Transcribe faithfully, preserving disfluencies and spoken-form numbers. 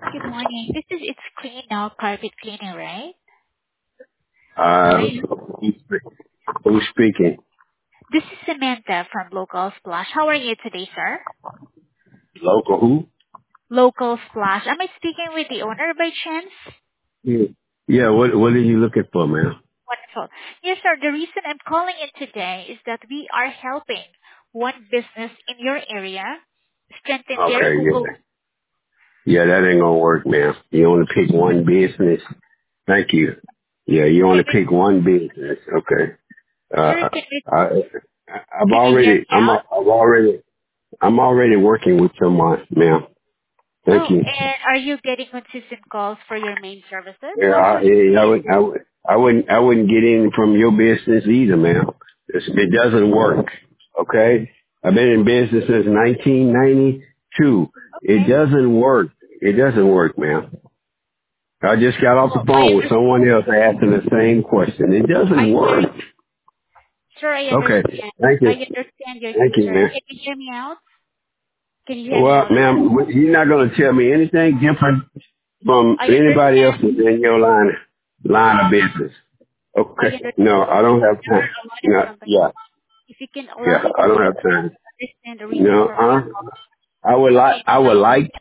Good morning. This is It's Clean Now Carpet Cleaning, right? Uh, Are you? who's who's speaking? This is Samantha from Local Splash. How are you today, sir? Local who? Local Splash. Am I speaking with the owner by chance? Yeah. Yeah, what what are you looking for, man? Wonderful. Yes, sir. The reason I'm calling in today is that we are helping one business in your area strengthen their Okay, local. yeah. Yeah, that ain't gonna work, man. You only pick one business. Thank you. Yeah, you Okay, only then, pick one business. Okay. sir, Uh, can you, I, I've can you hear already, me I'm, out? I've already, I'm already working with someone, ma'am. Thank Oh, you. and are you getting consistent calls for your main services? Yeah, How I, frequently yeah, I is would, it? I would, I wouldn't, I wouldn't get in from your business either, man. It's, it doesn't work. Okay, I've been in business since nineteen ninety-two. It Okay. doesn't work. It doesn't work, man. I just got off the Well, I phone with understand. someone else asking the same question. It I doesn't work. Sure, I Okay, understand. thank I you, understand your thank you, concern. man. Can you hear me out? Can you hear me Well, out, sir? ma'am, you're not going to tell me anything different from I anybody else understand. in your line line of business. I Okay. understand. No, I don't have There are time. a lot of No, companies. yeah, If you can allow yeah, me to I don't speak, have sir, time. understand the reason No, for my uh, call. I would like, Okay. I would like